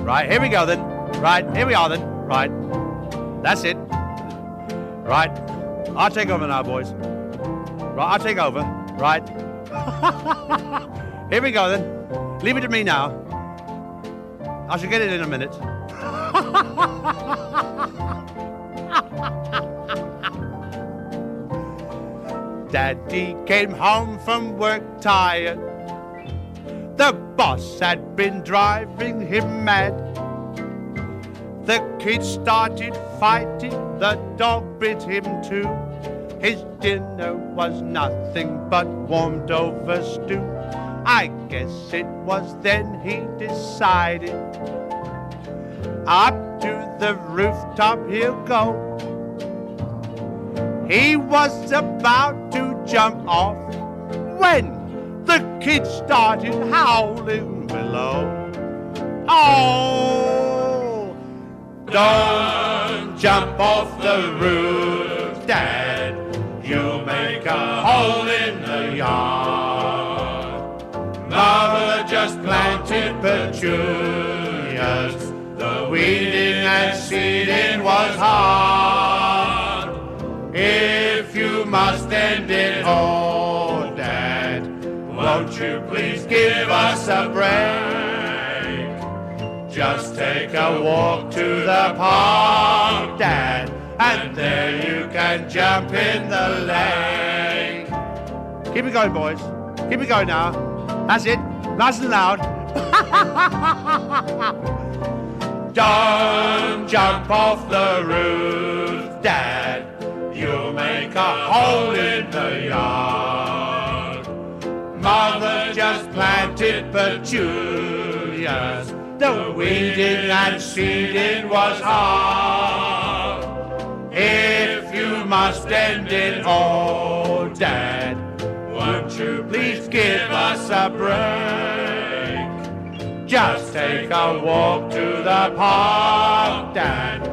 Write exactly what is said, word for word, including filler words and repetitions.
Right, here we go then. Right, here we are then. Right. That's it. Right. I'll take over now, boys. Right, I'll take over. Right. Here we go then. Leave it to me now. I shall get it in a minute. Daddy came home from work tired. The boss had been driving him mad. The kids started fighting, the dog bit him too. His dinner was nothing but warmed over stew. I guess it was then he decided, up to the rooftop he'll go. He was about to jump off when the kids started howling below. Oh, don't jump off the roof, Dad. You'll make a hole in the yard. Mother just planted petunias. The weeding and seeding was hard. If you must end it all, Dad, won't you please give us a break? Just take a walk to the park, Dad, and there you can jump in the lake. Keep it going, boys. Keep it going now. That's it. Nice and loud. Don't jump off the roof, Dad. You'll make a hole in the yard. Mother just planted petunias. The weeding and seeding was hard. If you must end it all, Dad, won't you please give us a break? Just take a walk to the park, Dad,